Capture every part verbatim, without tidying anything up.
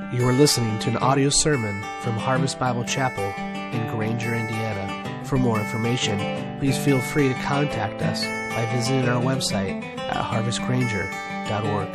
You are listening to an audio sermon from Harvest Bible Chapel in Granger, Indiana. For more information, please feel free to contact us by visiting our website at harvest granger dot org.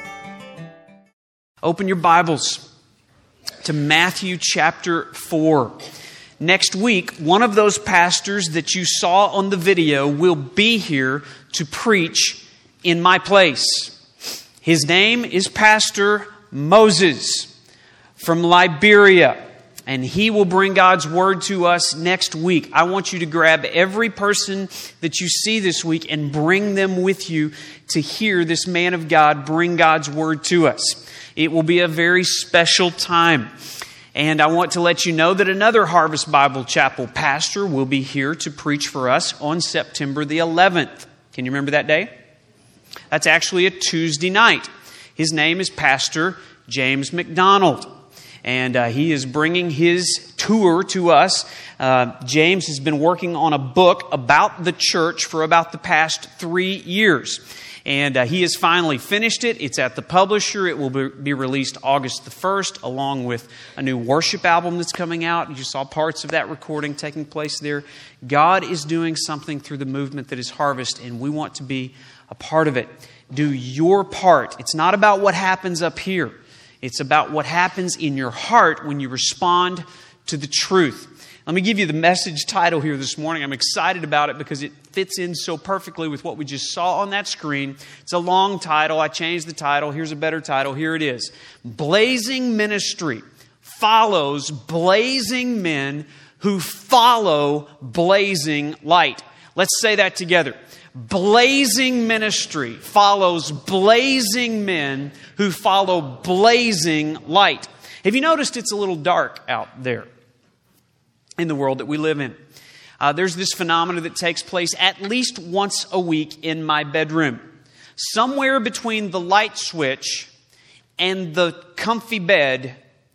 Open your Bibles to Matthew chapter four. Next week, one of those pastors that you saw on the video will be here to preach in my place. His name is Pastor Moses from Liberia, and he will bring God's Word to us next week. I want you to grab every person that you see this week and bring them with you to hear this man of God bring God's Word to us. It will be a very special time. And I want to let you know that another Harvest Bible Chapel pastor will be here to preach for us on September the eleventh. Can you remember that day? That's actually a Tuesday night. His name is Pastor James McDonald. And uh, he is bringing his tour to us. Uh, James has been working on a book about the church for about the past three years. And uh, he has finally finished it. It's at the publisher. It will be, be released August the first, along with a new worship album that's coming out. You saw parts of that recording taking place there. God is doing something through the movement that is Harvest, and we want to be a part of it. Do your part. It's not about what happens up here. It's about what happens in your heart when you respond to the truth. Let me give you the message title here this morning. I'm excited about it because it fits in so perfectly with what we just saw on that screen. It's a long title. I changed the title. Here's a better title. Here it is. Blazing Ministry follows blazing men who follow blazing light. Let's say that together. Blazing ministry follows blazing men who follow blazing light. Have you noticed it's a little dark out there in the world that we live in? Uh, there's this phenomenon that takes place at least once a week in my bedroom. Somewhere between the light switch and the comfy bed,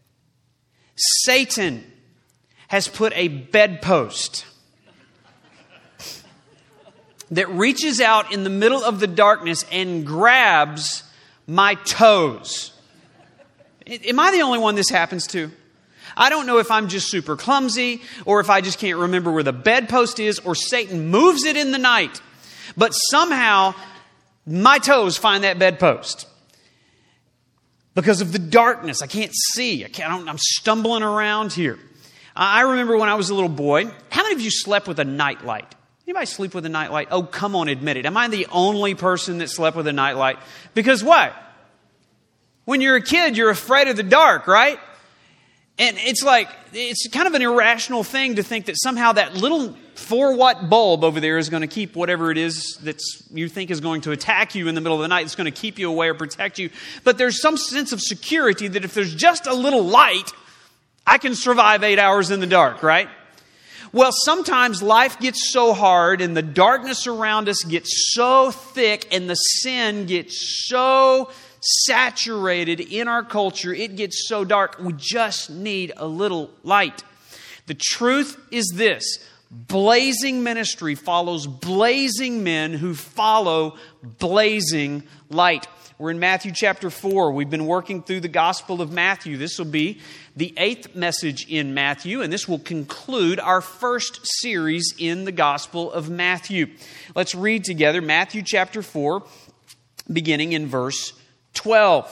Satan has put a bedpost that reaches out in the middle of the darkness and grabs my toes. Am I the only one this happens to? I don't know if I'm just super clumsy or if I just can't remember where the bedpost is or Satan moves it in the night. But somehow my toes find that bedpost. Because of the darkness, I can't see. I can't, I don't, I'm stumbling around here. I remember when I was a little boy, how many of you slept with a nightlight? Anybody sleep with a nightlight? Oh, come on, admit it. Am I the only person that slept with a nightlight? Because what? When you're a kid, you're afraid of the dark, right? And it's like, it's kind of an irrational thing to think that somehow that little four watt bulb over there is going to keep whatever it is that you think is going to attack you in the middle of the night. It's going to keep you away or protect you. But there's some sense of security that if there's just a little light, I can survive eight hours in the dark, right? Well, sometimes life gets so hard and the darkness around us gets so thick and the sin gets so saturated in our culture, it gets so dark, we just need a little light. The truth is this: blazing ministry follows blazing men who follow blazing light. We're in Matthew chapter four. We've been working through the Gospel of Matthew. This will be the eighth message in Matthew, and this will conclude our first series in the Gospel of Matthew. Let's read together Matthew chapter four, beginning in verse twelve.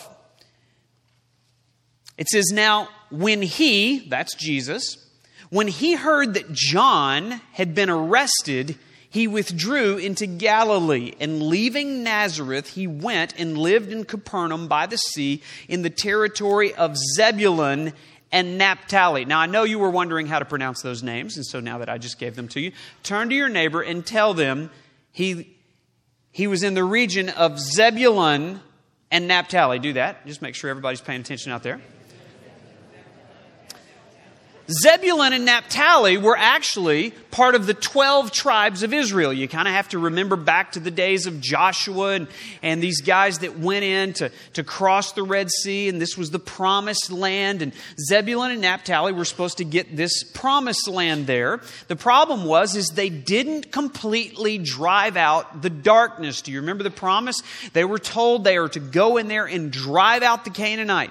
It says, "Now, when he," that's Jesus, "when he heard that John had been arrested, he withdrew into Galilee, and leaving Nazareth, he went and lived in Capernaum by the sea in the territory of Zebulun and Naphtali." Now, I know you were wondering how to pronounce those names, and so now that I just gave them to you, turn to your neighbor and tell them he, he was in the region of Zebulun and Naphtali. Do that. Just make sure everybody's paying attention out there. Zebulun and Naphtali were actually part of the twelve tribes of Israel. You kind of have to remember back to the days of Joshua and, and these guys that went in to, to cross the Red Sea, and this was the promised land. And Zebulun and Naphtali were supposed to get this promised land there. The problem was is they didn't completely drive out the darkness. Do you remember the promise? They were told they are to go in there and drive out the Canaanites.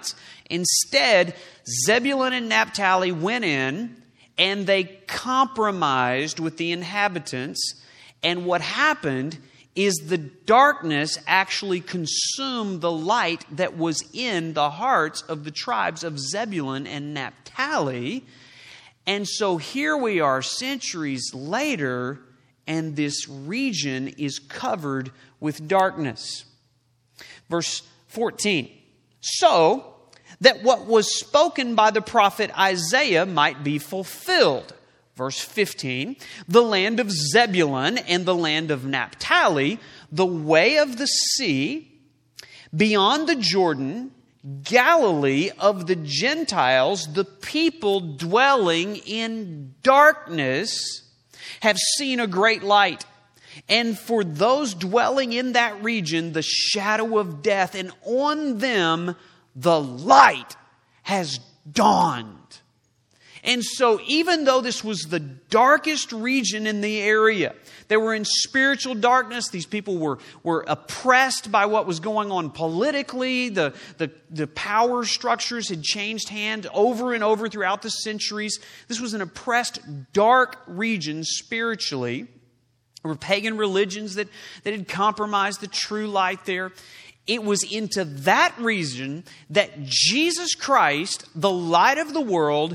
Instead, Zebulun and Naphtali went in and they compromised with the inhabitants. And what happened is the darkness actually consumed the light that was in the hearts of the tribes of Zebulun and Naphtali. And so here we are centuries later, and this region is covered with darkness. Verse fourteen. So that what was spoken by the prophet Isaiah might be fulfilled. Verse fifteen. The land of Zebulun and the land of Naphtali, the way of the sea, beyond the Jordan, Galilee of the Gentiles, the people dwelling in darkness, have seen a great light. And for those dwelling in that region, the shadow of death, and on them the light has dawned. And so even though this was the darkest region in the area, they were in spiritual darkness. These people were, were oppressed by what was going on politically. The, the, the power structures had changed hand over and over throughout the centuries. This was an oppressed, dark region spiritually. There were pagan religions that, that had compromised the true light there. It was into that region that Jesus Christ, the light of the world,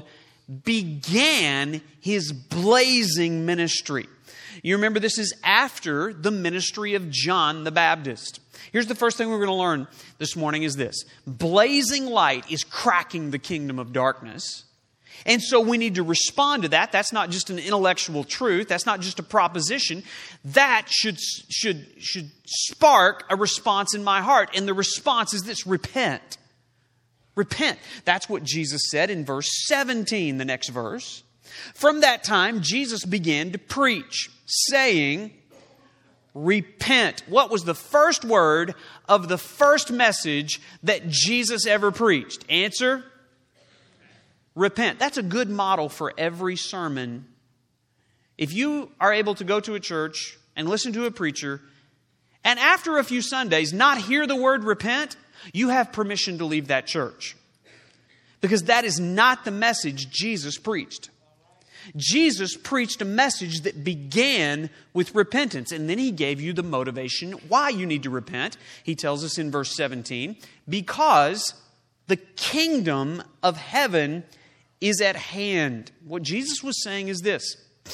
began His blazing ministry. You remember this is after the ministry of John the Baptist. Here's the first thing we're going to learn this morning is this. Blazing light is cracking the kingdom of darkness. And so we need to respond to that. That's not just an intellectual truth. That's not just a proposition. That should, should, should spark a response in my heart. And the response is this: repent. Repent. That's what Jesus said in verse seventeen, the next verse. From that time, Jesus began to preach, saying, repent. What was the first word of the first message that Jesus ever preached? Answer: repent. That's a good model for every sermon. If you are able to go to a church and listen to a preacher, and after a few Sundays not hear the word repent, you have permission to leave that church. Because that is not the message Jesus preached. Jesus preached a message that began with repentance, and then He gave you the motivation why you need to repent. He tells us in verse seventeen, because the kingdom of heaven is at hand. What Jesus was saying is this: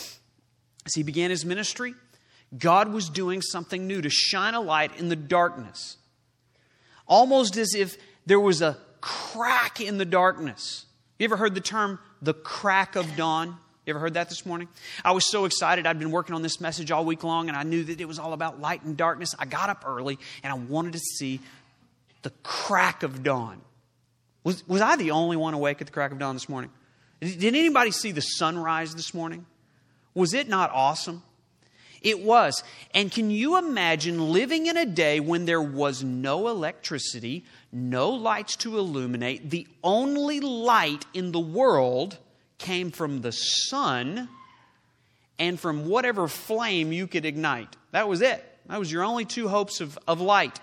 as He began His ministry, God was doing something new to shine a light in the darkness. Almost as if there was a crack in the darkness. You ever heard the term, the crack of dawn? You ever heard that this morning? I was so excited. I'd been working on this message all week long, and I knew that it was all about light and darkness. I got up early, and I wanted to see the crack of dawn. Was, was I the only one awake at the crack of dawn this morning? Did anybody see the sunrise this morning? Was it not awesome? It was. And can you imagine living in a day when there was no electricity, no lights to illuminate? The only light in the world came from the sun and from whatever flame you could ignite. That was it. That was your only two hopes of, of light.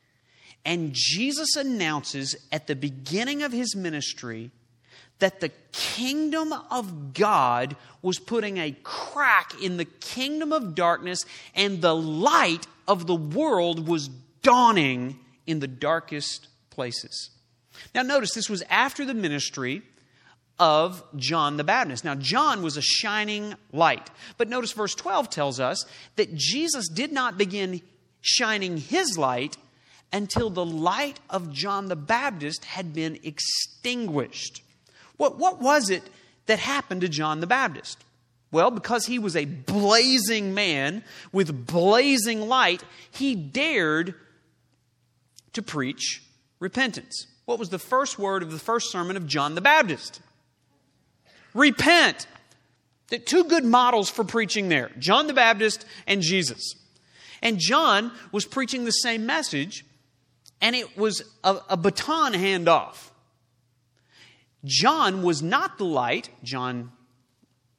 And Jesus announces at the beginning of His ministry that the kingdom of God was putting a crack in the kingdom of darkness, and the light of the world was dawning in the darkest places. Now notice, this was after the ministry of John the Baptist. Now John was a shining light. But notice verse twelve tells us that Jesus did not begin shining His light until the light of John the Baptist had been extinguished. What, what was it that happened to John the Baptist? Well, because he was a blazing man with blazing light, he dared to preach repentance. What was the first word of the first sermon of John the Baptist? Repent. The two good models for preaching there, John the Baptist and Jesus. And John was preaching the same message, and it was a, a baton handoff. John was not the light, John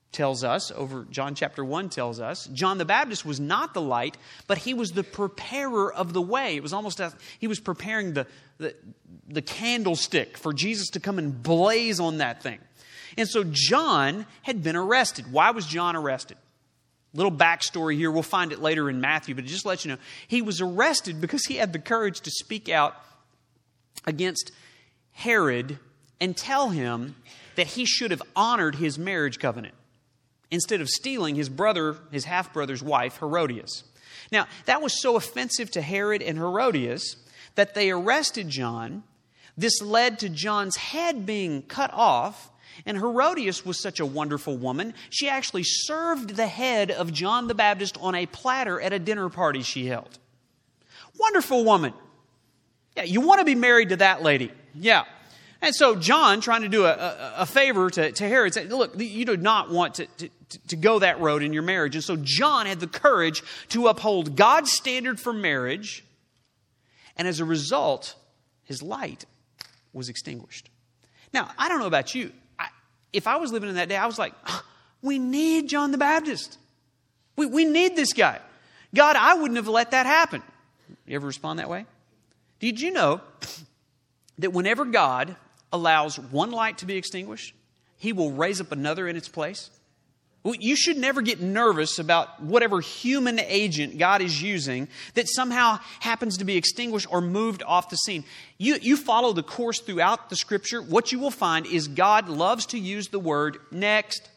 tells us, over John chapter one tells us, John the Baptist was not the light, but he was the preparer of the way. It was almost as he was preparing the, the, the candlestick for Jesus to come and blaze on that thing. And so John had been arrested. Why was John arrested? Little backstory here. We'll find it later in Matthew, but just to let you know, he was arrested because he had the courage to speak out against Herod and tell him that he should have honored his marriage covenant instead of stealing his brother, his half-brother's wife, Herodias. Now, that was so offensive to Herod and Herodias that they arrested John. This led to John's head being cut off. And Herodias was such a wonderful woman. She actually served the head of John the Baptist on a platter at a dinner party she held. Wonderful woman. Yeah, you want to be married to that lady. Yeah. And so John, trying to do a, a, a favor to, to Herod, said, look, you do not want to, to, to go that road in your marriage. And so John had the courage to uphold God's standard for marriage. And as a result, his light was extinguished. Now, I don't know about you. If I was living in that day, I was like, oh, we need John the Baptist. We, we need this guy. God, I wouldn't have let that happen. You ever respond that way? Did you know that whenever God allows one light to be extinguished, he will raise up another in its place? Well, you should never get nervous about whatever human agent God is using that somehow happens to be extinguished or moved off the scene. You, you follow the course throughout the Scripture, what you will find is God loves to use the word next.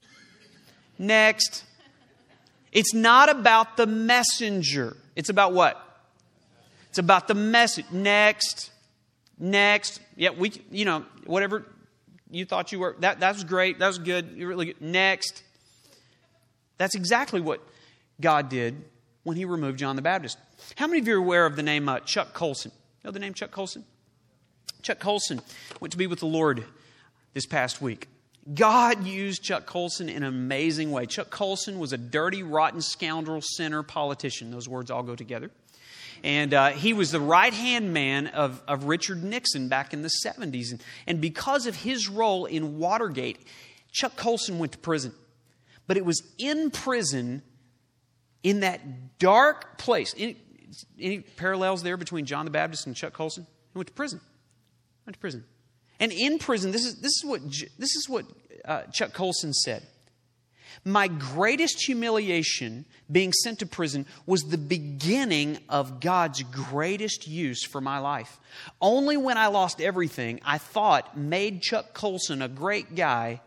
Next. It's not about the messenger. It's about what? It's about the message. Next. Next. Yeah, we, you know, whatever you thought you were, that, that was great. That was good. You're really good. Next. That's exactly what God did when he removed John the Baptist. How many of you are aware of the name uh, Chuck Colson? You know the name Chuck Colson? Chuck Colson went to be with the Lord this past week. God used Chuck Colson in an amazing way. Chuck Colson was a dirty, rotten, scoundrel, sinner, politician. Those words all go together. And uh, he was the right-hand man of, of Richard Nixon back in the seventies. And, and because of his role in Watergate, Chuck Colson went to prison. But it was in prison, in that dark place. Any, any parallels there between John the Baptist and Chuck Colson? He went to prison. Went to prison. And in prison, this is, this is what, this is what uh, Chuck Colson said. My greatest humiliation, being sent to prison, was the beginning of God's greatest use for my life. Only when I lost everything I thought made Chuck Colson a great guy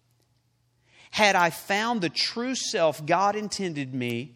had I found the true self God intended me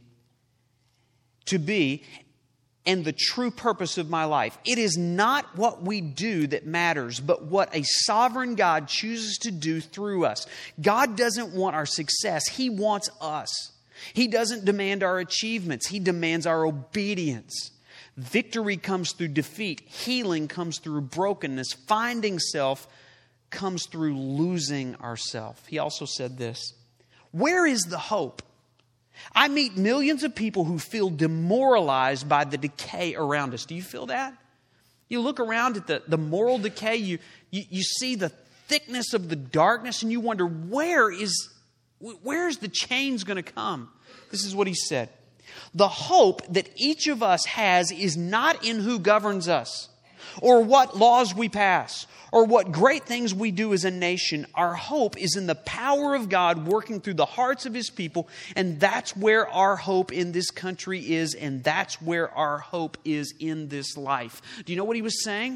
to be and the true purpose of my life. It is not what we do that matters, but what a sovereign God chooses to do through us. God doesn't want our success. He wants us. He doesn't demand our achievements. He demands our obedience. Victory comes through defeat. Healing comes through brokenness. Finding self comes through losing ourselves. He also said this, where is the hope? I meet millions of people who feel demoralized by the decay around us. Do you feel that? You look around at the, the moral decay, you, you, you see the thickness of the darkness, and you wonder, where is, where is the change going to come? This is what he said. The hope that each of us has is not in who governs us, or what laws we pass, or what great things we do as a nation. Our hope is in the power of God working through the hearts of His people. And that's where our hope in this country is. And that's where our hope is in this life. Do you know what he was saying?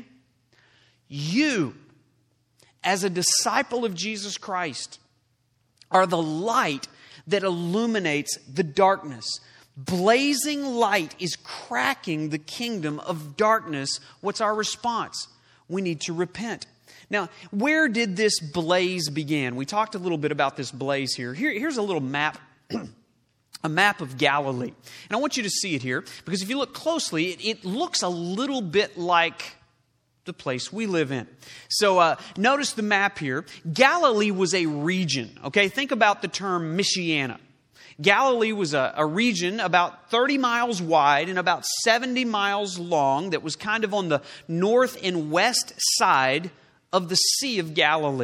You, as a disciple of Jesus Christ, are the light that illuminates the darkness. Blazing light is cracking the kingdom of darkness. What's our response? We need to repent. Now, where did this blaze begin? We talked a little bit about this blaze here. here here's a little map, a map of Galilee. And I want you to see it here, because if you look closely, it, it looks a little bit like the place we live in. So uh, notice the map here. Galilee was a region. Okay, think about the term Michiana. Galilee was a, a region about thirty miles wide and about seventy miles long that was kind of on the north and west side of the Sea of Galilee.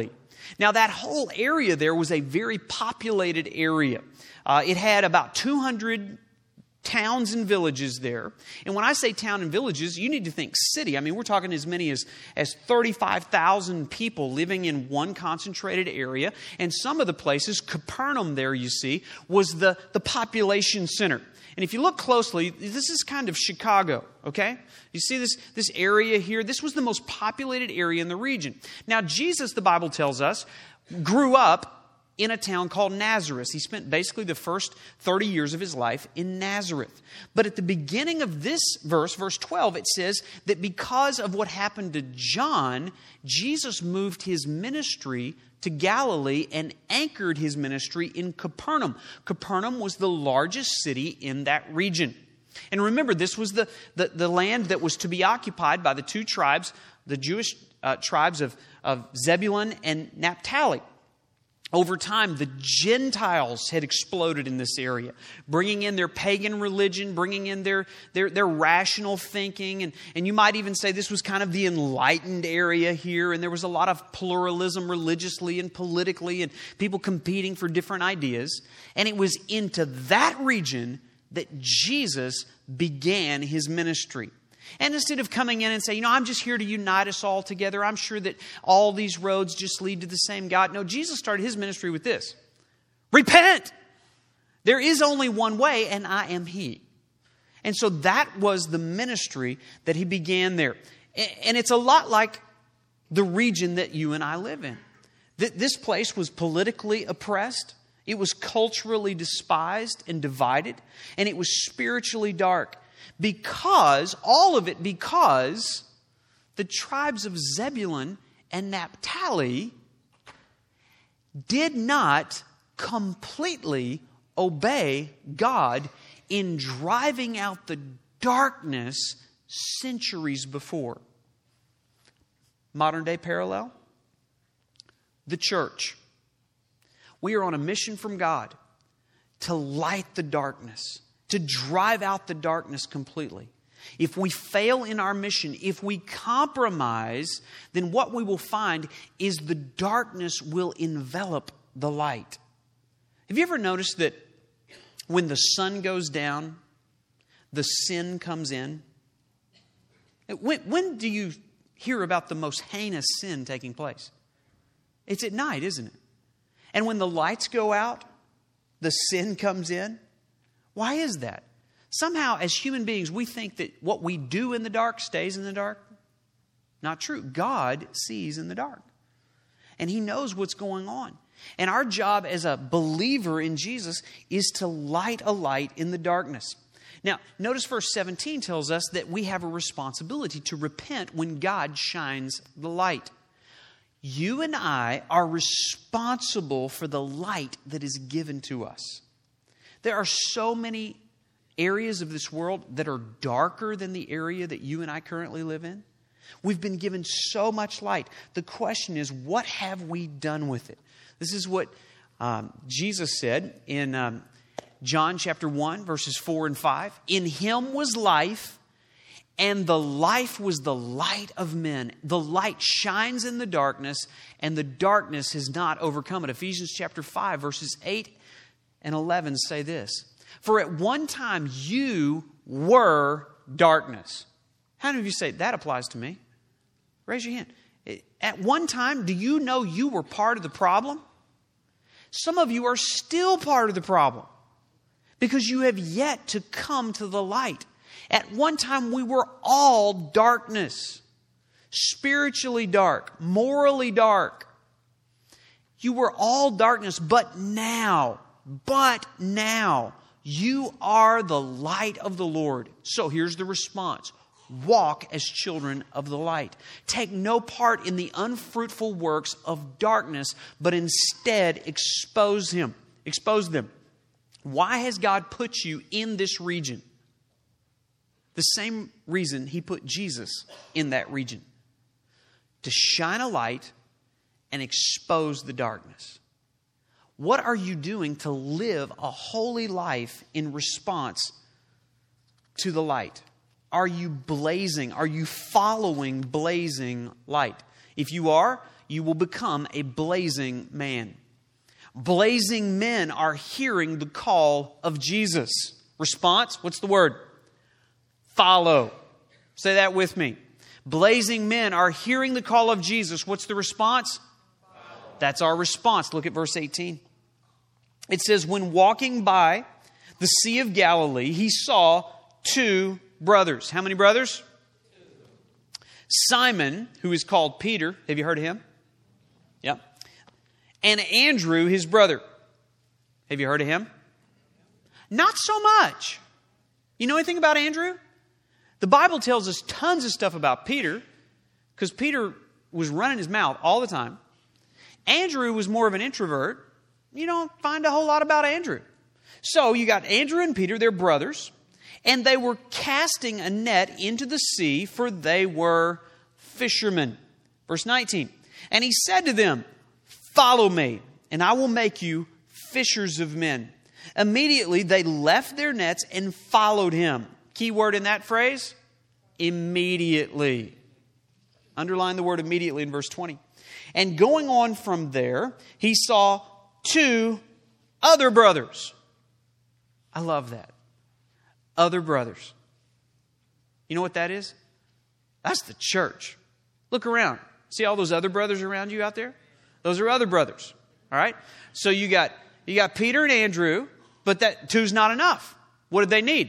Now, that whole area there was a very populated area. Uh, it had about two hundred towns and villages there. And when I say town and villages, you need to think city. I mean, we're talking as many as, as thirty-five thousand people living in one concentrated area. And some of the places, Capernaum there, you see, was the, the population center. And if you look closely, this is kind of Chicago, okay? You see this, this area here? This was the most populated area in the region. Now, Jesus, the Bible tells us, grew up in a town called Nazareth. He spent basically the first thirty years of his life in Nazareth. But at the beginning of this verse, verse twelve, it says that because of what happened to John, Jesus moved his ministry to Galilee and anchored his ministry in Capernaum. Capernaum was the largest city in that region. And remember, this was the, the, the land that was to be occupied by the two tribes, the Jewish uh, tribes of, of Zebulun and Naphtali. Over time, the Gentiles had exploded in this area, bringing in their pagan religion, bringing in their, their, their rational thinking. And, and you might even say this was kind of the enlightened area here. And there was a lot of pluralism religiously and politically and people competing for different ideas. And it was into that region that Jesus began his ministry. And instead of coming in and saying, you know, I'm just here to unite us all together. I'm sure that all these roads just lead to the same God. No, Jesus started his ministry with this. Repent! There is only one way, and I am he. And so that was the ministry that he began there. And it's a lot like the region that you and I live in. This place was politically oppressed. It was culturally despised and divided. And it was spiritually dark. Because, all of it because the tribes of Zebulun and Naphtali did not completely obey God in driving out the darkness centuries before. Modern day parallel? The church. We are on a mission from God to light the darkness, to drive out the darkness completely. If we fail in our mission, if we compromise, then what we will find is the darkness will envelop the light. Have you ever noticed that when the sun goes down, the sin comes in? When, when do you hear about the most heinous sin taking place? It's at night, isn't it? And when the lights go out, the sin comes in. Why is that? Somehow, as human beings, we think that what we do in the dark stays in the dark. Not true. God sees in the dark. And he knows what's going on. And our job as a believer in Jesus is to light a light in the darkness. Now, notice verse seventeen tells us that we have a responsibility to repent when God shines the light. You and I are responsible for the light that is given to us. There are so many areas of this world that are darker than the area that you and I currently live in. We've been given so much light. The question is, what have we done with it? This is what um, Jesus said in um, John chapter one, verses four and five. In him was life, and the life was the light of men. The light shines in the darkness, and the darkness has not overcome it. Ephesians chapter five, verses eight and eleven say this. For at one time you were darkness. How many of you say, that applies to me? Raise your hand. At one time, do you know you were part of the problem? Some of you are still part of the problem because you have yet to come to the light. At one time, we were all darkness, spiritually dark, morally dark. You were all darkness, but now, but now, you are the light of the Lord. So here's the response. Walk as children of the light. Take no part in the unfruitful works of darkness, but instead expose him. Expose them. Why has God put you in this region? The same reason he put Jesus in that region. To shine a light and expose the darkness. What are you doing to live a holy life in response to the light? Are you blazing? Are you following blazing light? If you are, you will become a blazing man. Blazing men are hearing the call of Jesus. Response, what's the word? Follow. Say that with me. Blazing men are hearing the call of Jesus. What's the response? Follow. That's our response. Look at verse eighteen. It says, when walking by the Sea of Galilee, he saw two brothers. How many brothers? Two. Simon, who is called Peter. Have you heard of him? Yeah. And Andrew, his brother. Have you heard of him? Not so much. You know anything about Andrew? The Bible tells us tons of stuff about Peter because Peter was running his mouth all the time. Andrew was more of an introvert. You don't find a whole lot about Andrew. So you got Andrew and Peter, they're brothers, and they were casting a net into the sea, for they were fishermen. Verse nineteen. And he said to them, follow me, and I will make you fishers of men. Immediately they left their nets and followed him. Key word in that phrase, immediately. Underline the word immediately in verse twenty. And going on from there, he saw two other brothers. I love that. Other brothers. You know what that is? That's the church. Look around. See all those other brothers around you out there? Those are other brothers. All right? So you got you got Peter and Andrew, but that two's not enough. What did they need?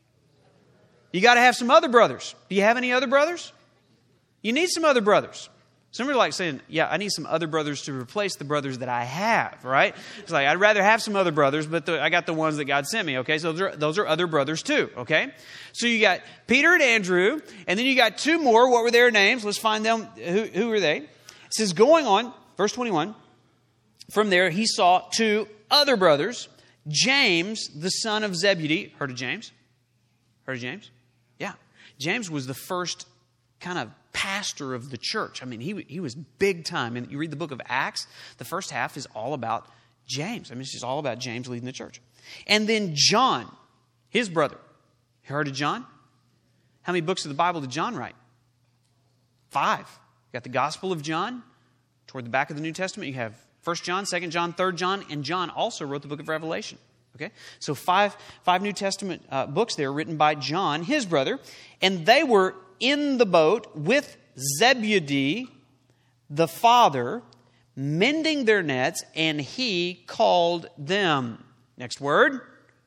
You got to have some other brothers. Do you have any other brothers? You need some other brothers. Some are like saying, yeah, I need some other brothers to replace the brothers that I have, right? It's like, I'd rather have some other brothers, but the, I got the ones that God sent me, okay? So those are, those are other brothers too, okay? So you got Peter and Andrew, and then you got two more. What were their names? Let's find them. Who, who were they? It says, going on, verse twenty-one, from there he saw two other brothers, James, the son of Zebedee. Heard of James? Heard of James? Yeah. James was the first kind of pastor of the church. I mean, he he was big time. And you read the book of Acts, the first half is all about James. I mean, it's just all about James leading the church. And then John, his brother. You heard of John? How many books of the Bible did John write? Five. You got the Gospel of John. Toward the back of the New Testament, you have First John, Second John, Third John, and John also wrote the book of Revelation. Okay, so five five New Testament uh, books there written by John, his brother, and they were in the boat with Zebedee, the father, mending their nets, and he called them. Next word.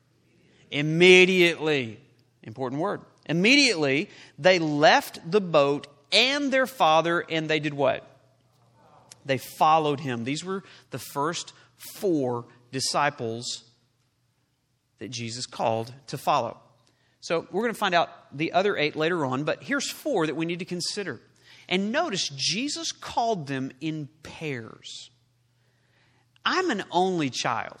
Immediately. Important word. Immediately, they left the boat and their father, and they did what? They followed him. These were the first four disciples that Jesus called to follow. So we're going to find out the other eight later on, but here's four that we need to consider. And notice, Jesus called them in pairs. I'm an only child,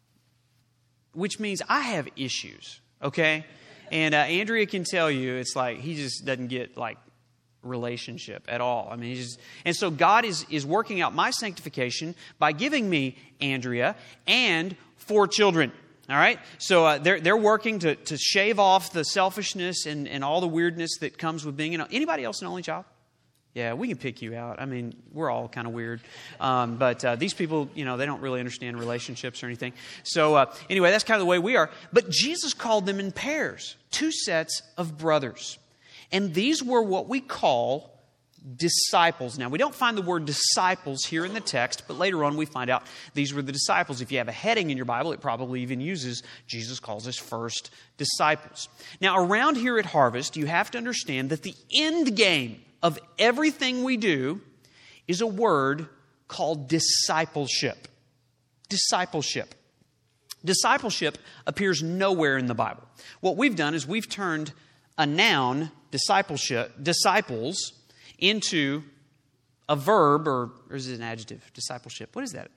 which means I have issues, okay? And uh, Andrea can tell you, it's like he just doesn't get like relationship at all. I mean, he just, and so God is, is working out my sanctification by giving me Andrea and four children. All right, so uh, they're they're working to to shave off the selfishness and, and all the weirdness that comes with being an anybody else an only child. Yeah, we can pick you out. I mean, we're all kind of weird, um, but uh, these people, you know, they don't really understand relationships or anything. So uh, anyway, that's kind of the way we are. But Jesus called them in pairs, two sets of brothers, and these were what we call disciples. Now, we don't find the word disciples here in the text, but later on we find out these were the disciples. If you have a heading in your Bible, it probably even uses Jesus calls us first disciples. Now, around here at Harvest, you have to understand that the end game of everything we do is a word called discipleship. Discipleship. Discipleship appears nowhere in the Bible. What we've done is we've turned a noun, discipleship, disciples, into a verb, or, or is it an adjective? Discipleship. What is that?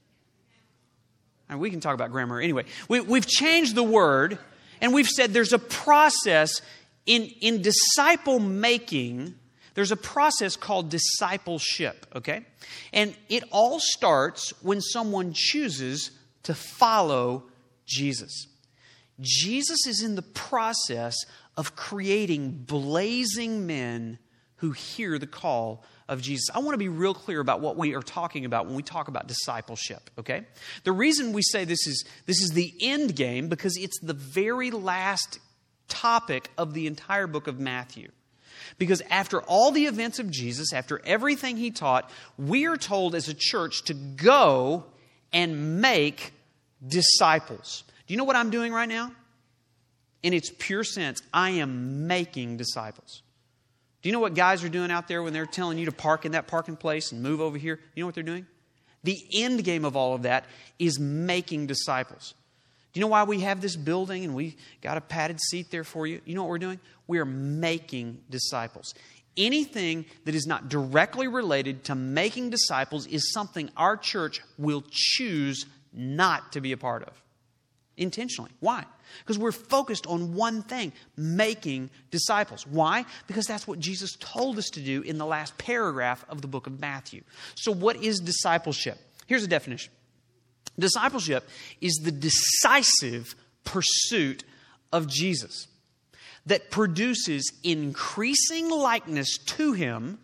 And we can talk about grammar. Anyway, we, we've changed the word, and we've said there's a process in, in disciple making. There's a process called discipleship, okay? And it all starts when someone chooses to follow Jesus. Jesus is in the process of creating blazing men who hear the call of Jesus. I want to be real clear about what we are talking about when we talk about discipleship, okay? The reason we say this is this is the end game because it's the very last topic of the entire book of Matthew. Because after all the events of Jesus, after everything he taught, we are told as a church to go and make disciples. Do you know what I'm doing right now? In its pure sense, I am making disciples. Do you know what guys are doing out there when they're telling you to park in that parking place and move over here? You know what they're doing? The end game of all of that is making disciples. Do you know why we have this building and we got a padded seat there for you? You know what we're doing? We are making disciples. Anything that is not directly related to making disciples is something our church will choose not to be a part of. Intentionally. Why? Because we're focused on one thing, making disciples. Why? Because that's what Jesus told us to do in the last paragraph of the book of Matthew. So what is discipleship? Here's a definition. Discipleship is the decisive pursuit of Jesus that produces increasing likeness to him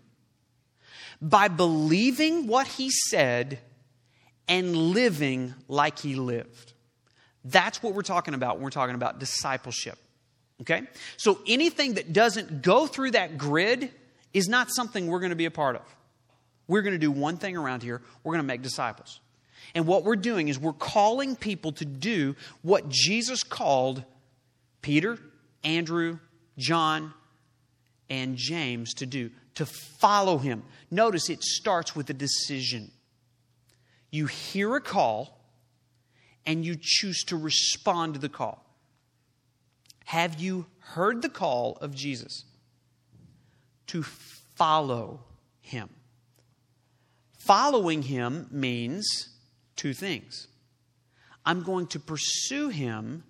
by believing what he said and living like he lived. That's what we're talking about when we're talking about discipleship. Okay? So anything that doesn't go through that grid is not something we're going to be a part of. We're going to do one thing around here. We're going to make disciples. And what we're doing is we're calling people to do what Jesus called Peter, Andrew, John, and James to do, to follow him. Notice it starts with a decision. You hear a call, and you choose to respond to the call. Have you heard the call of Jesus? To follow him. Following him means two things. I'm going to pursue him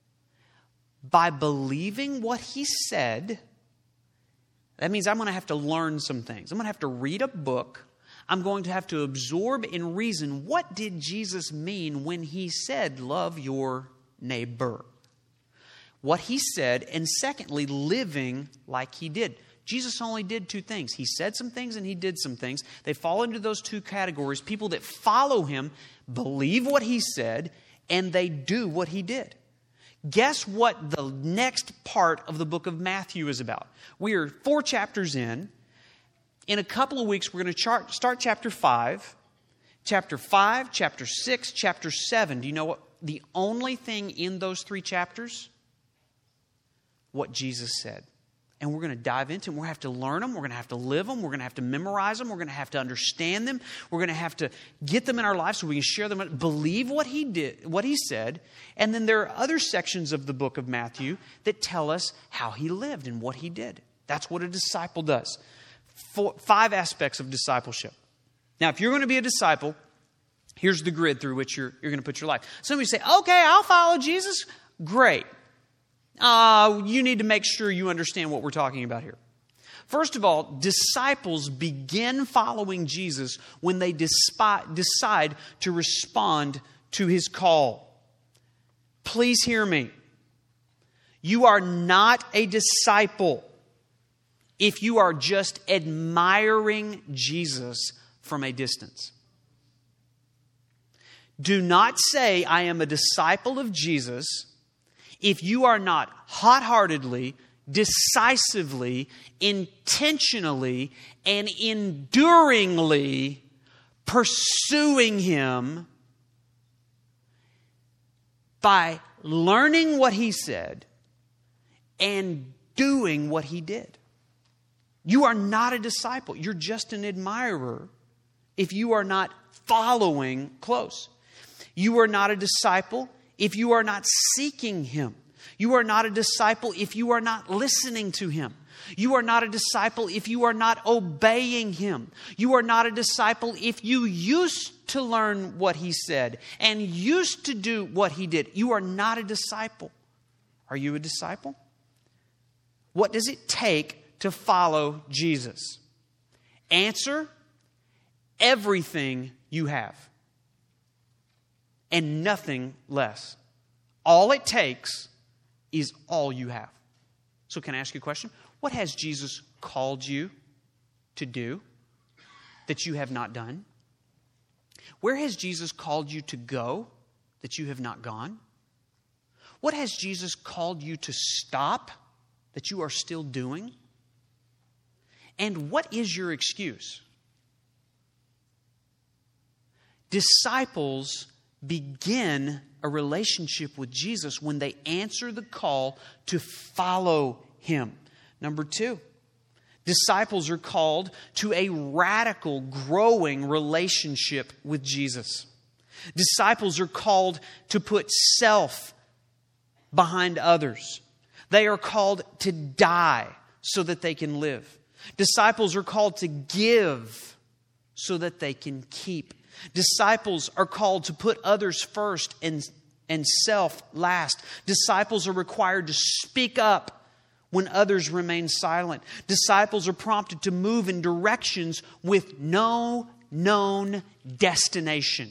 by believing what he said. That means I'm going to have to learn some things. I'm going to have to read a book. I'm going to have to absorb and reason, what did Jesus mean when he said, love your neighbor? What he said, and secondly, living like he did. Jesus only did two things. He said some things and he did some things. They fall into those two categories. People that follow him believe what he said and they do what he did. Guess what the next part of the book of Matthew is about? We are four chapters in. In a couple of weeks, we're going to chart, start chapter five. Chapter five, chapter six, chapter seven. Do you know what? The only thing in those three chapters? What Jesus said. And we're going to dive into them. We're going to have to learn them. We're going to have to live them. We're going to have to memorize them. We're going to have to understand them. We're going to have to get them in our lives so we can share them. Believe what he did, what he said. And then there are other sections of the book of Matthew that tell us how he lived and what he did. That's what a disciple does. Four, five aspects of discipleship. Now, if you're going to be a disciple, here's the grid through which you're, you're going to put your life. Some of you say, okay, I'll follow Jesus. Great. Uh, you need to make sure you understand what we're talking about here. First of all, disciples begin following Jesus when they despi- decide to respond to his call. Please hear me. You are not a disciple if you are just admiring Jesus from a distance. Do not say, I am a disciple of Jesus, if you are not hot-heartedly, decisively, intentionally, and enduringly pursuing him by learning what he said and doing what he did. You are not a disciple. You're just an admirer if you are not following close. You are not a disciple if you are not seeking him. You are not a disciple if you are not listening to him. You are not a disciple if you are not obeying him. You are not a disciple if you used to learn what he said and used to do what he did. You are not a disciple. Are you a disciple? What does it take to follow Jesus? Answer, everything you have. And nothing less. All it takes is all you have. So can I ask you a question? What has Jesus called you to do that you have not done? Where has Jesus called you to go that you have not gone? What has Jesus called you to stop that you are still doing? And what is your excuse? Disciples begin a relationship with Jesus when they answer the call to follow Him. Number two, disciples are called to a radical, growing relationship with Jesus. Disciples are called to put self behind others. They are called to die so that they can live. Disciples are called to give so that they can keep. Disciples are called to put others first and, and self last. Disciples are required to speak up when others remain silent. Disciples are prompted to move in directions with no known destination.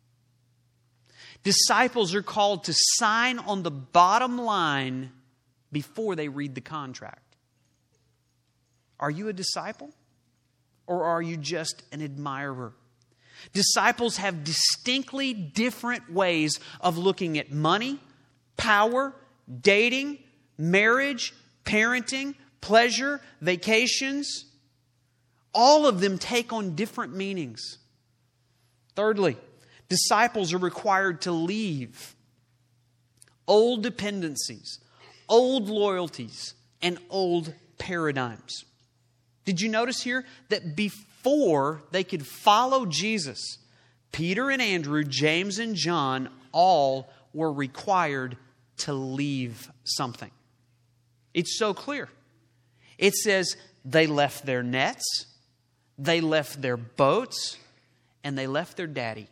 Disciples are called to sign on the bottom line before they read the contract. Are you a disciple? Or are you just an admirer? Disciples have distinctly different ways of looking at money, power, dating, marriage, parenting, pleasure, vacations. All of them take on different meanings. Thirdly, disciples are required to leave old dependencies, old loyalties, and old paradigms. Did you notice here that before they could follow Jesus, Peter and Andrew, James and John, all were required to leave something? It's so clear. It says they left their nets, they left their boats, and they left their daddy.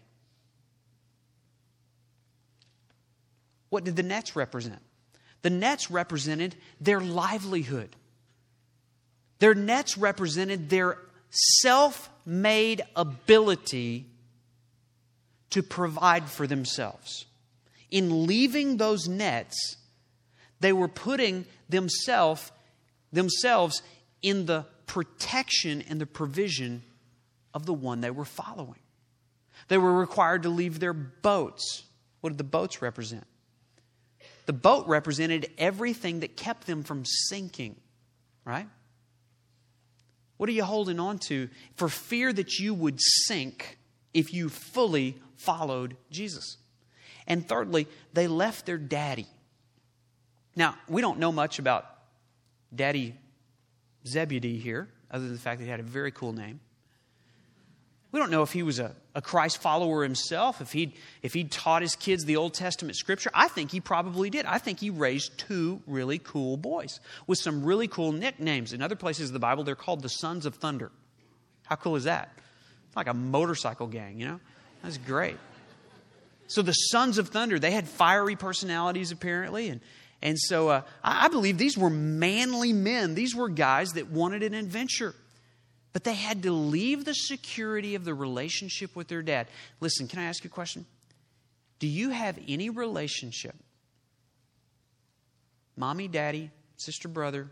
What did the nets represent? The nets represented their livelihood. Their nets represented their self-made ability to provide for themselves. In leaving those nets, they were putting themselves themselves in the protection and the provision of the one they were following. They were required to leave their boats. What did the boats represent? The boat represented everything that kept them from sinking, right? What are you holding on to for fear that you would sink if you fully followed Jesus? And thirdly, they left their daddy. Now, we don't know much about Daddy Zebedee here, other than the fact that he had a very cool name. We don't know if he was a, a Christ follower himself, if he'd, if he'd taught his kids the Old Testament scripture. I think he probably did. I think he raised two really cool boys with some really cool nicknames. In other places of the Bible, they're called the Sons of Thunder. How cool is that? It's like a motorcycle gang, you know? That's great. So the Sons of Thunder, they had fiery personalities apparently. And, and so uh, I, I believe these were manly men. These were guys that wanted an adventure. But they had to leave the security of the relationship with their dad. Listen, can I ask you a question? Do you have any relationship, mommy, daddy, sister, brother,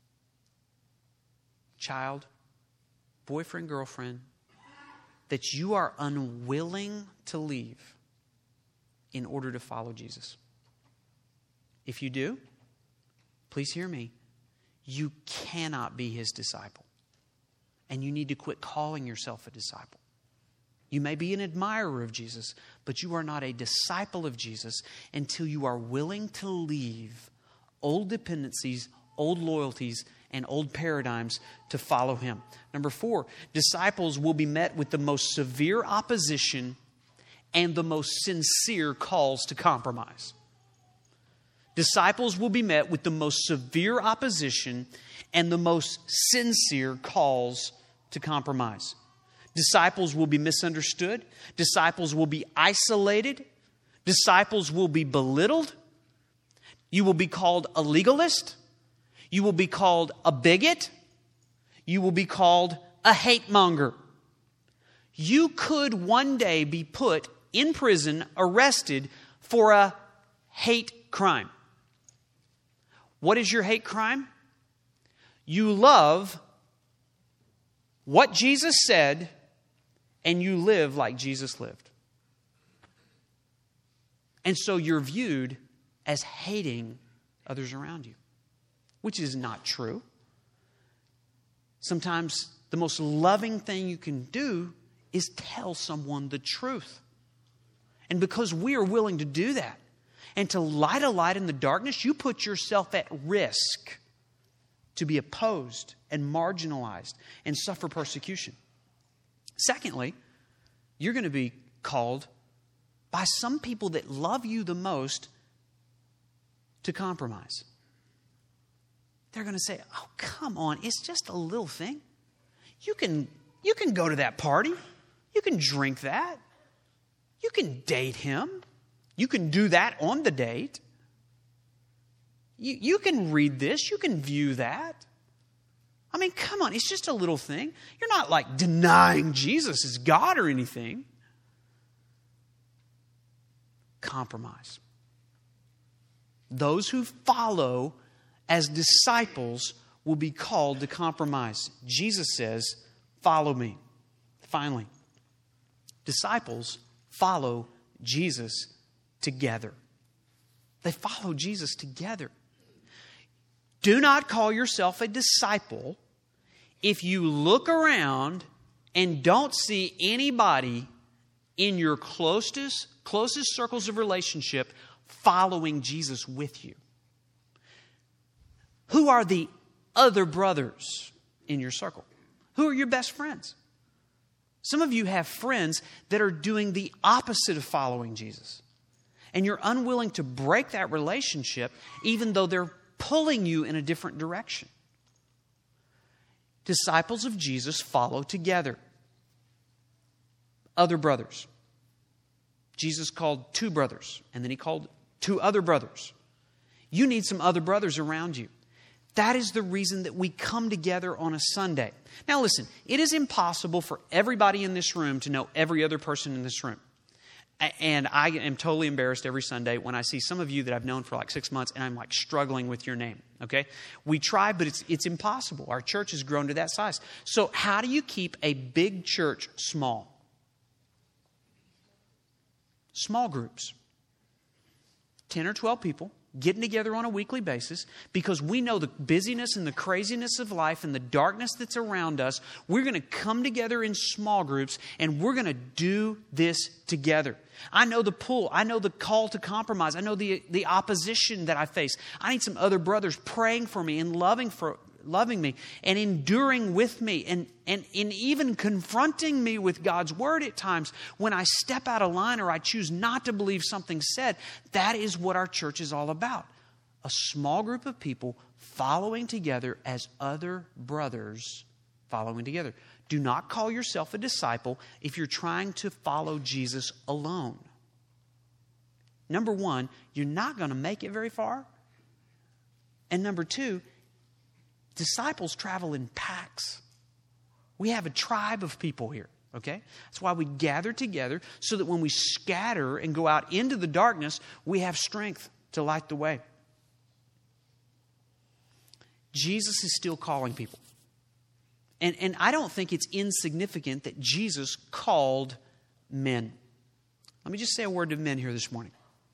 child, boyfriend, girlfriend, that you are unwilling to leave in order to follow Jesus? If you do, please hear me. You cannot be His disciple. And you need to quit calling yourself a disciple. You may be an admirer of Jesus, but you are not a disciple of Jesus until you are willing to leave old dependencies, old loyalties, and old paradigms to follow Him. Number four, disciples will be met with the most severe opposition and the most sincere calls to compromise. Disciples will be met with the most severe opposition and the most sincere calls to compromise. Disciples will be misunderstood. Disciples will be isolated. Disciples will be belittled. You will be called a legalist. You will be called a bigot. You will be called a hate monger. You could one day be put in prison, arrested for a hate crime. What is your hate crime? You love what Jesus said and you live like Jesus lived. And so you're viewed as hating others around you, which is not true. Sometimes the most loving thing you can do is tell someone the truth. And because we are willing to do that and to light a light in the darkness, you put yourself at risk to be opposed and marginalized and suffer persecution. Secondly, you're going to be called by some people that love you the most to compromise. They're going to say, oh, come on, it's just a little thing. You can, you can go to that party. You can drink that. You can date him. You can do that on the date. You, you can read this. You can view that. I mean, come on, it's just a little thing. You're not like denying Jesus is God or anything. Compromise. Those who follow as disciples will be called to compromise. Jesus says, follow me. Finally, disciples follow Jesus together. They follow Jesus together. Do not call yourself a disciple if you look around and don't see anybody in your closest, closest circles of relationship following Jesus with you. Who are the other brothers in your circle? Who are your best friends? Some of you have friends that are doing the opposite of following Jesus. And you're unwilling to break that relationship even though they're pulling you in a different direction. Disciples of Jesus follow together. Other brothers. Jesus called two brothers, and then he called two other brothers. You need some other brothers around you. That is the reason that we come together on a Sunday. Now listen, it is impossible for everybody in this room to know every other person in this room. And I am totally embarrassed every Sunday when I see some of you that I've known for like six months and I'm like struggling with your name, okay? We try, but it's it's impossible. Our church has grown to that size. So how do you keep a big church small? Small groups. ten or twelve people getting together on a weekly basis because we know the busyness and the craziness of life and the darkness that's around us. We're going to come together in small groups and we're going to do this together. I know the pull. I know the call to compromise. I know the, the opposition that I face. I need some other brothers praying for me and loving for loving me and enduring with me and, and, and even confronting me with God's word at times when I step out of line or I choose not to believe something said. That is what our church is all about. A small group of people following together as other brothers following together. Do not call yourself a disciple if you're trying to follow Jesus alone. Number one, you're not going to make it very far. And number two, disciples travel in packs. We have a tribe of people here, okay? That's why we gather together so that when we scatter and go out into the darkness, we have strength to light the way. Jesus is still calling people. And, and I don't think it's insignificant that Jesus called men. Let me just say a word to men here this morning.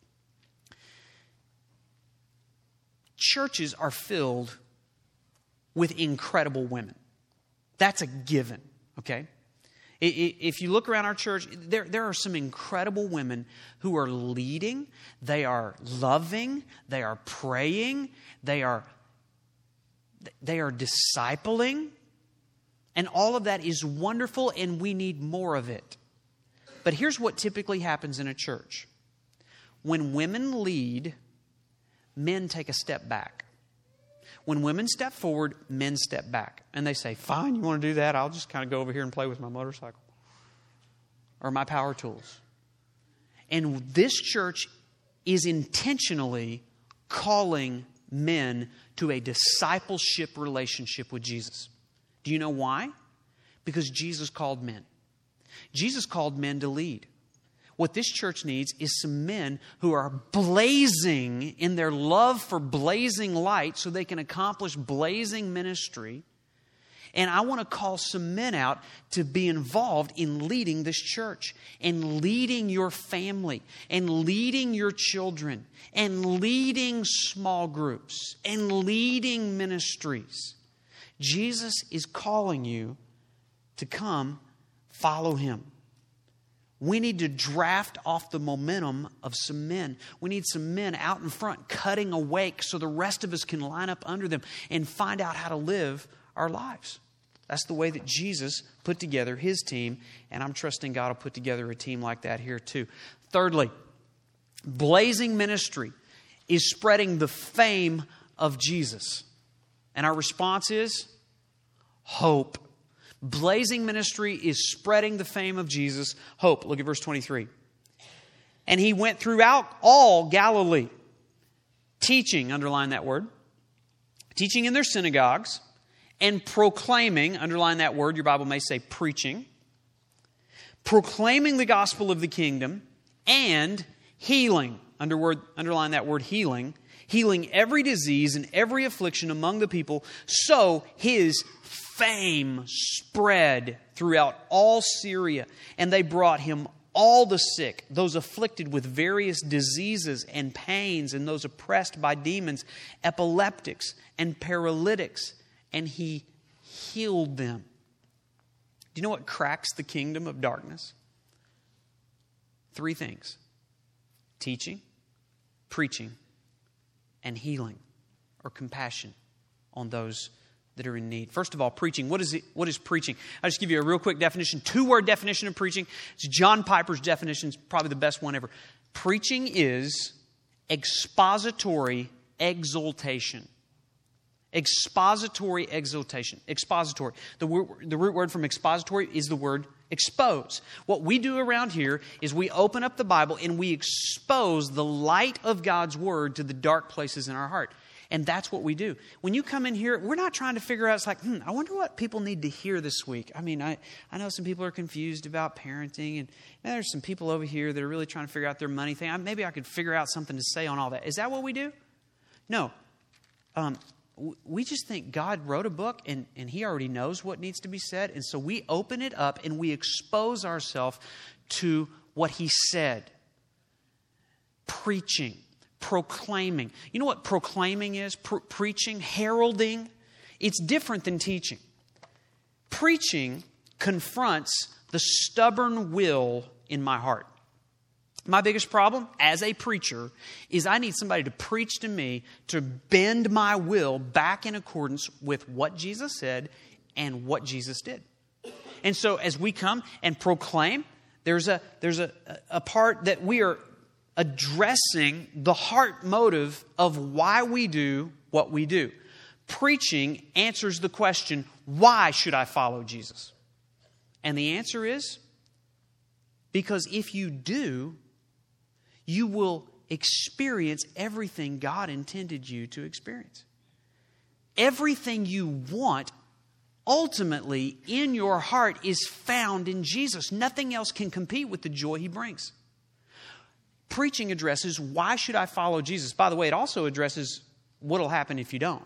Churches are filled with incredible women. That's a given, okay? If you look around our church, there, there are some incredible women who are leading, they are loving, they are praying, they are, they are discipling, and all of that is wonderful and we need more of it. But here's what typically happens in a church. When women lead, men take a step back. When women step forward, men step back. And they say, fine, you want to do that? I'll just kind of go over here and play with my motorcycle or my power tools. And this church is intentionally calling men to a discipleship relationship with Jesus. Do you know why? Because Jesus called men. Jesus called men to lead. What this church needs is some men who are blazing in their love for blazing light so they can accomplish blazing ministry. And I want to call some men out to be involved in leading this church and leading your family and leading your children and leading small groups and leading ministries. Jesus is calling you to come follow Him. We need to draft off the momentum of some men. We need some men out in front cutting a wake so the rest of us can line up under them and find out how to live our lives. That's the way that Jesus put together His team, and I'm trusting God will put together a team like that here too. Thirdly, Blazing Ministry is spreading the fame of Jesus. And our response is hope. Blazing Ministry is spreading the fame of Jesus. Hope. Look at verse twenty-three. And He went throughout all Galilee, teaching, underline that word, teaching in their synagogues and proclaiming, underline that word, your Bible may say preaching, proclaiming the gospel of the kingdom and healing, under word, underline that word healing, healing every disease and every affliction among the people. So His fame spread throughout all Syria, and they brought Him all the sick, those afflicted with various diseases and pains, and those oppressed by demons, epileptics and paralytics, and He healed them. Do you know what cracks the kingdom of darkness? Three things: teaching, preaching, and healing or compassion on those that are in need. First of all, preaching. What is it? What is preaching? I'll just give you a real quick definition. Two-word definition of preaching. It's John Piper's definition. It's probably the best one ever. Preaching is expository exaltation. Expository exaltation. Expository. The, word, the root word from expository is the word expose. What we do around here is we open up the Bible and we expose the light of God's Word to the dark places in our heart. And that's what we do. When you come in here, we're not trying to figure out, it's like, hmm, I wonder what people need to hear this week. I mean, I, I know some people are confused about parenting, and man, there's some people over here that are really trying to figure out their money thing. I, maybe I could figure out something to say on all that. Is that what we do? No. Um, we just think God wrote a book, and, and He already knows what needs to be said. And so we open it up and we expose ourselves to what He said. Preaching. Proclaiming. You know what proclaiming is? Pre- preaching, heralding. It's different than teaching. Preaching confronts the stubborn will in my heart. My biggest problem as a preacher is I need somebody to preach to me to bend my will back in accordance with what Jesus said and what Jesus did. And so as we come and proclaim, there's a, there's a, a part that we are addressing the heart motive of why we do what we do. Preaching answers the question, why should I follow Jesus? And the answer is, because if you do, you will experience everything God intended you to experience. Everything you want ultimately in your heart is found in Jesus. Nothing else can compete with the joy He brings. Preaching addresses, why should I follow Jesus? By the way, it also addresses what will happen if you don't.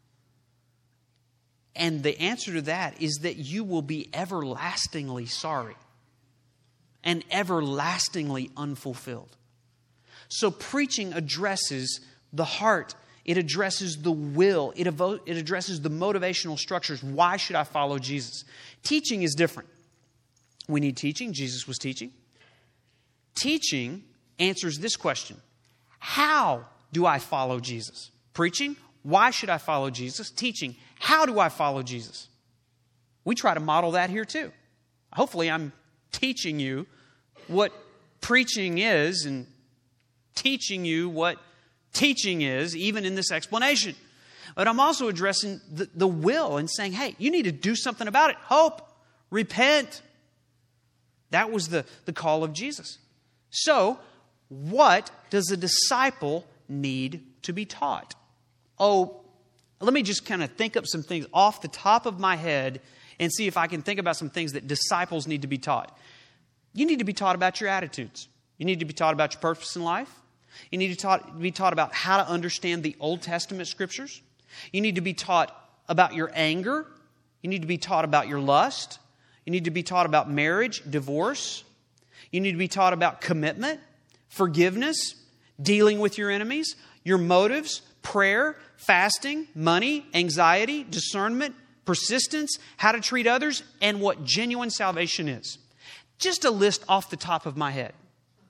And the answer to that is that you will be everlastingly sorry and everlastingly unfulfilled. So preaching addresses the heart. It addresses the will. It, evo- it addresses the motivational structures. Why should I follow Jesus? Teaching is different. We need teaching. Jesus was teaching. Teaching answers this question: how do I follow Jesus? Preaching, why should I follow Jesus? Teaching, how do I follow Jesus? We try to model that here too. Hopefully I'm teaching you what preaching is and teaching you what teaching is, even in this explanation. But I'm also addressing the, the will and saying, hey, you need to do something about it. Hope, repent. That was the, the call of Jesus. So, what does a disciple need to be taught? Oh, let me just kind of think up some things off the top of my head and see if I can think about some things that disciples need to be taught. You need to be taught about your attitudes. You need to be taught about your purpose in life. You need to taught, be taught about how to understand the Old Testament scriptures. You need to be taught about your anger. You You need to be taught about your lust. You need to be taught about marriage, divorce. You need to be taught about commitment, forgiveness, dealing with your enemies, your motives, prayer, fasting, money, anxiety, discernment, persistence, how to treat others, and what genuine salvation is. Just a list off the top of my head.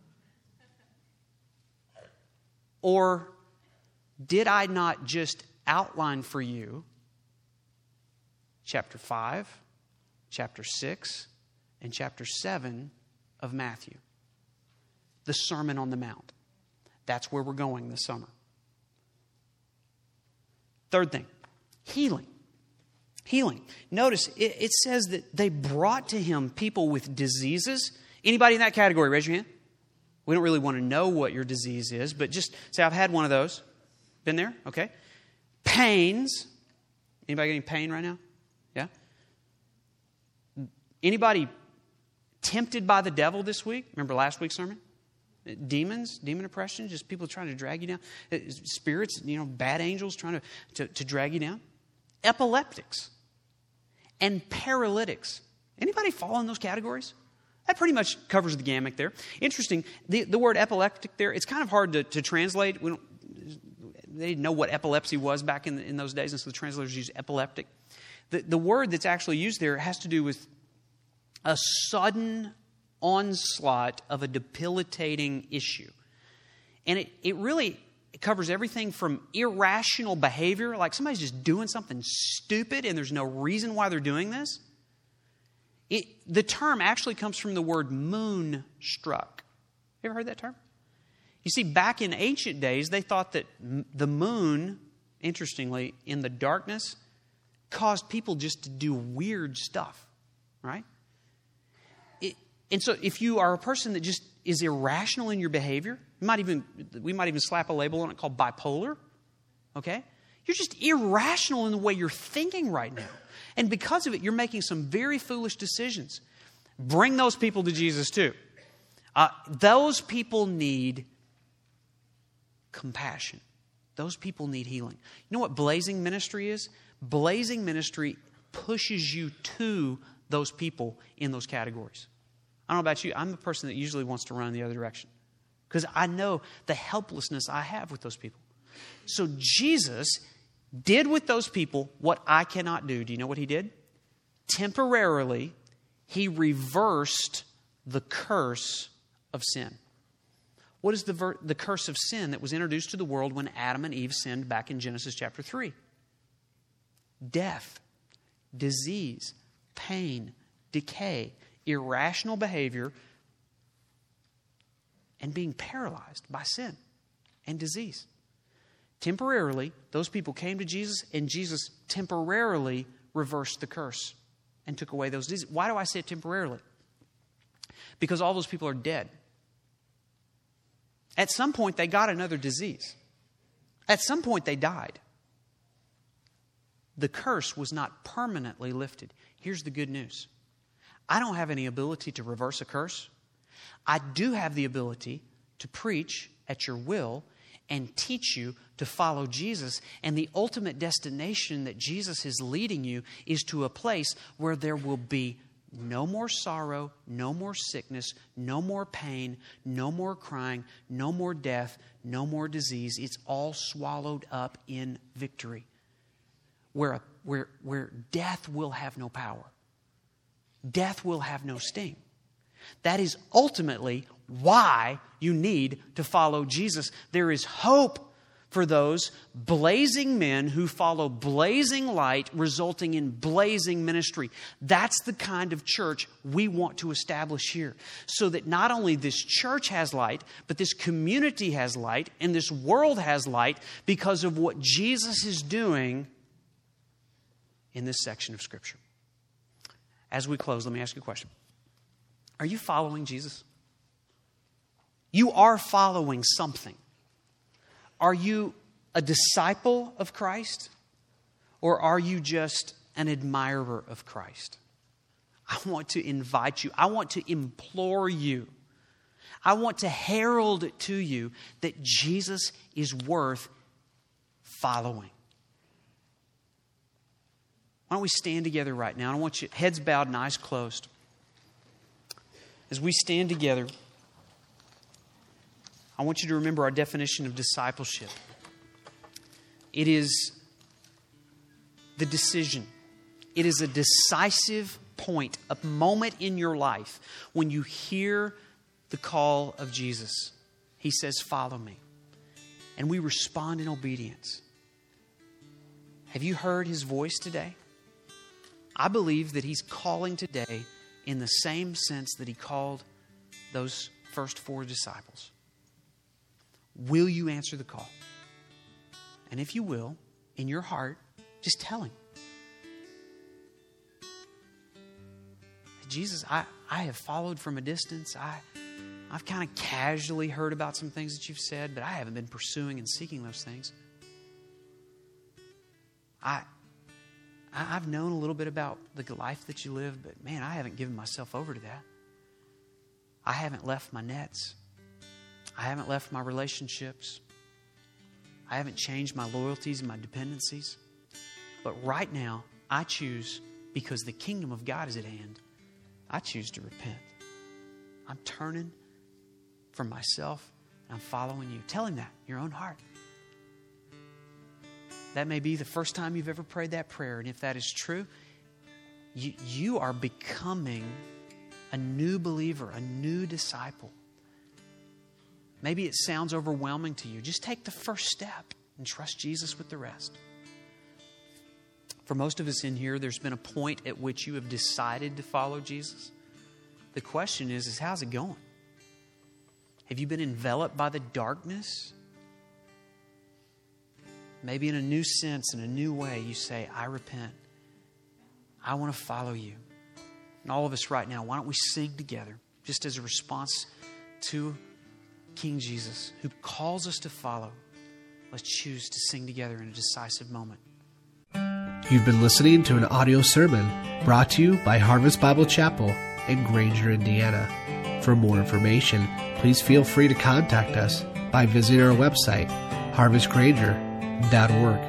Or did I not just outline for you chapter five, chapter six, and chapter seven of Matthew? The Sermon on the Mount. That's where we're going this summer. Third thing, healing. Healing. Notice it, it says that they brought to him people with diseases. Anybody in that category, raise your hand. We don't really want to know what your disease is, but just say, I've had one of those. Been there? Okay. Pains. Anybody getting pain right now? Yeah? Anybody tempted by the devil this week? Remember last week's sermon? Demons, demon oppression, just people trying to drag you down. Spirits, you know, bad angels trying to, to, to drag you down. Epileptics and paralytics. Anybody fall in those categories? That pretty much covers the gamut there. Interesting, the, the word epileptic there, it's kind of hard to, to translate. We don't, they didn't know what epilepsy was back in, in those days, and so the translators use epileptic. The, the word that's actually used there has to do with a sudden onslaught of a debilitating issue. And it, it really covers everything from irrational behavior, like somebody's just doing something stupid and there's no reason why they're doing this. It, the term actually comes from the word moonstruck. You ever heard that term? You see, back in ancient days, they thought that m- the moon, interestingly, in the darkness, caused people just to do weird stuff, right? It, and so if you are a person that just is irrational in your behavior, you might even, we might even slap a label on it called bipolar, okay? You're just irrational in the way you're thinking right now. And because of it, you're making some very foolish decisions. Bring those people to Jesus too. Uh, those people need compassion. Those people need healing. You know what blazing ministry is? Blazing ministry pushes you to those people in those categories. I don't know about you. I'm the person that usually wants to run the other direction because I know the helplessness I have with those people. So Jesus did with those people what I cannot do. Do you know what he did? Temporarily, he reversed the curse of sin. What is the, ver- the curse of sin that was introduced to the world when Adam and Eve sinned back in Genesis chapter three? Death, disease, pain, decay, irrational behavior, and being paralyzed by sin and disease. Temporarily, those people came to Jesus, and Jesus temporarily reversed the curse and took away those diseases. Why do I say temporarily? Because all those people are dead. At some point, they got another disease. At some point, they died. The curse was not permanently lifted. Here's the good news. I don't have any ability to reverse a curse. I do have the ability to preach at your will and teach you to follow Jesus. And the ultimate destination that Jesus is leading you is to a place where there will be no more sorrow, no more sickness, no more pain, no more crying, no more death, no more disease. It's all swallowed up in victory. Where, where, where death will have no power. Death will have no sting. That is ultimately why you need to follow Jesus. There is hope for those blazing men who follow blazing light, resulting in blazing ministry. That's the kind of church we want to establish here. So that not only this church has light, but this community has light, and this world has light because of what Jesus is doing in this section of Scripture. As we close, let me ask you a question. Are you following Jesus? You are following something. Are you a disciple of Christ? Or are you just an admirer of Christ? I want to invite you. I want to implore you. I want to herald it to you that Jesus is worth following. Why don't we stand together right now? I want you, heads bowed and eyes closed. As we stand together, I want you to remember our definition of discipleship. It is the decision. It is a decisive point, a moment in your life when you hear the call of Jesus. He says, "Follow me." And we respond in obedience. Have you heard His voice today? I believe that He's calling today in the same sense that He called those first four disciples. Will you answer the call? And if you will, in your heart, just tell Him, "Jesus, I, I have followed from a distance. I, I've kind of casually heard about some things that you've said, but I haven't been pursuing and seeking those things. I, I, I've known a little bit about the life that you live, but man, I haven't given myself over to that. I haven't left my nets. I haven't left my relationships. I haven't changed my loyalties and my dependencies. But right now, I choose, because the kingdom of God is at hand, I choose to repent. I'm turning from myself and I'm following you." Tell Him that in your own heart. That may be the first time you've ever prayed that prayer. And if that is true, you, you are becoming a new believer, a new disciple. Maybe it sounds overwhelming to you. Just take the first step and trust Jesus with the rest. For most of us in here, there's been a point at which you have decided to follow Jesus. The question is, is how's it going? Have you been enveloped by the darkness? Maybe in a new sense, in a new way, you say, "I repent. I want to follow you." And all of us right now, why don't we sing together, just as a response to King Jesus, who calls us to follow. Let's choose to sing together in a decisive moment. You've been listening to an audio sermon brought to you by Harvest Bible Chapel in Granger, Indiana. For more information, please feel free to contact us by visiting our website, harvest granger dot org.